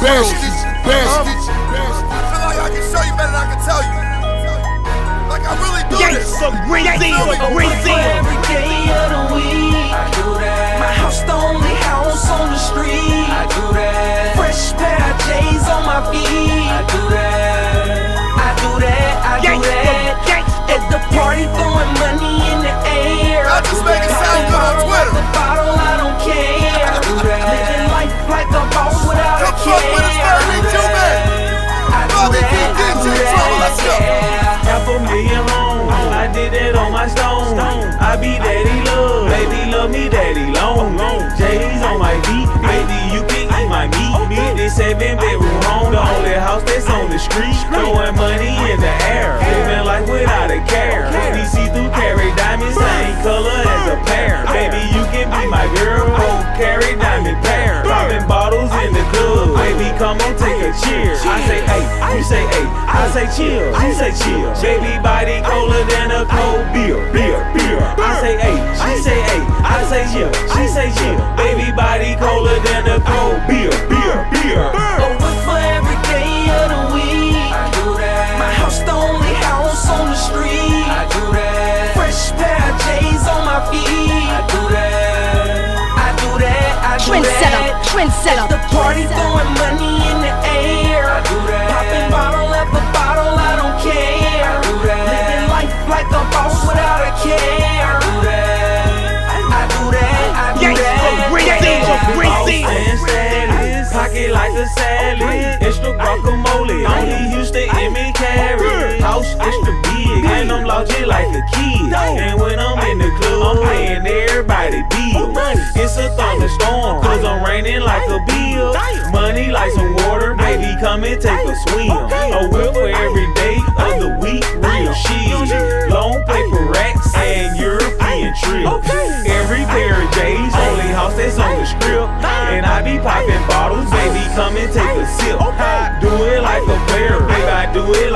best. I feel like I can show you better than I can tell you. Like I really do this. Every day of the week, I do that. My house the only house on the street. I do that. Fresh pair of J's on my feet. I do that. I do that. I do that. At the party, throwing money in the air. I just make it sound good on Twitter. The bottle, I don't care. I do that. Living life like a boss without a care. Come fuck with us, baby, too, man. Bobby P. DJ Trouble, let's go. $500,000 home, I did that on my stone. I be daddy love, baby love me daddy long. J's on my beat, baby you can eat my meat. Me this 7-bedroom home, the only house that's on the street. Throwing money in the air, living life without a care. These see-through carry diamonds, same color as a pair. Baby you can be my girl, both carry diamond pair. Popping bottles in the club, baby come on take a cheer. I say hey, you say hey, I say chill, you say chill. Baby body colder than a cold beer. I say hey, she say hey, I say chill, she say chill. Baby body colder than a cold beer. But what for every day of the week? I do that. My house the only house on the street. I do that. Fresh pair of J's on my feet. I do that. I do that. I do that. Trendsetter. The party throwing money in the air. I do that. Popping bottle after bottle, I don't care. I do that. Living life like a boss without a care. I do that. I do that. I do that. Pocket like a salad, extra guacamole. Only Houston in me carry. House extra big, and I'm logic like a kid. And when I'm in the club, I'm paying everybody bills. It's a thunderstorm, cause I'm raining like a bill. Money like some water, baby, come and take a swim. A whip for every day of the week, real shit. Long paper racks and European trips. Every pair of J's, only house that's on the strip. And I be popping bottles, baby, come and take a sip. Do it like a player, baby, I do it